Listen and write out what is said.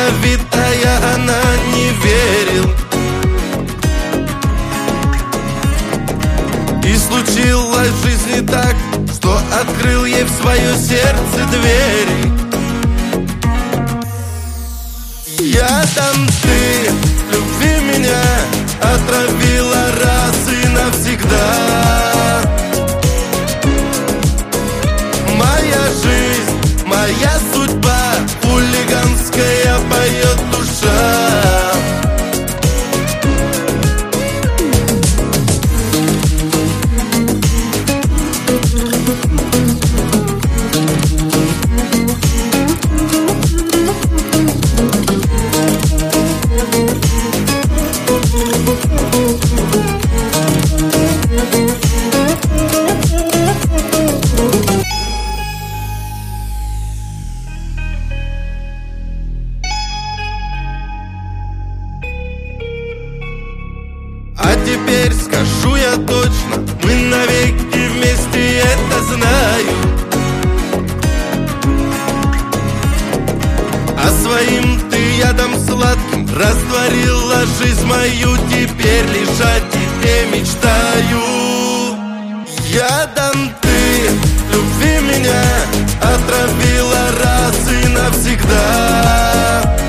ядовитая, она не верил. И случилось в жизни так, что открыл ей в свое сердце двери. Ядом ты, любви меня, отравила раз и навсегда. Моя жизнь, моя судьба, хулиганская поет душа. А теперь скажу я точно, мы навеки вместе, это знаю. А своим ты ядом сладким растворила жизнь мою. Теперь лишь о тебе мечтаю. Ядом ты, любви меня, отравила раз и навсегда.